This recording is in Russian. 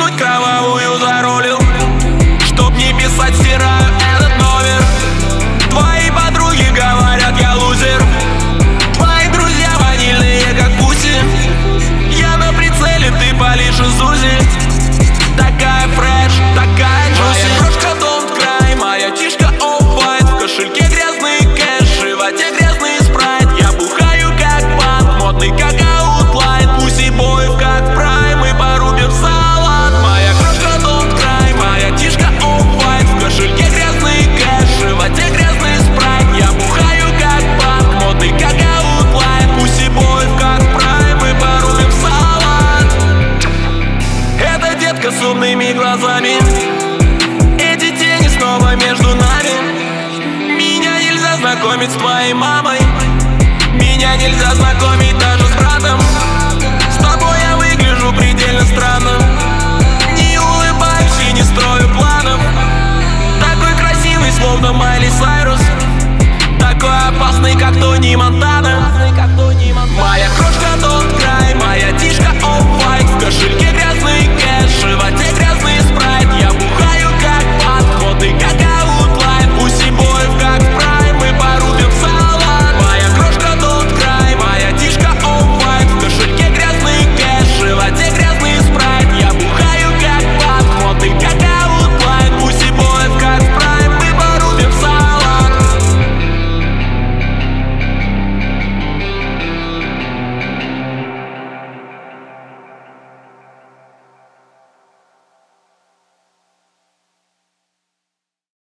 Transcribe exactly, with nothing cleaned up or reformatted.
кинуть кровавую зарулил. Чтоб не писать, стираю этот номер. Твои подруги говорят, я лузер. Твои друзья ванильные, как пуси. Я на прицеле, ты палишь из УЗИ. Такая фреш, такая джуси. Моя крошка don't cry, моя тишка офф-вайт. В кошельке грязный кэш, в животе грязный спрайт. Я бухаю как банк, модный как аутлайн. Пуси боев как прайм, мы порубим салат. Моя крошка don't cry, моя тишка офф-вайт. В кошельке грязный кэш, в животе грязный спрайт. Я бухаю как банк, модный как аутлайн. Пуси боев как прайм, мы порубим салат. Это детка с умными глазами. Эти тени снова между нами. Меня нельзя знакомить с твоей мамой.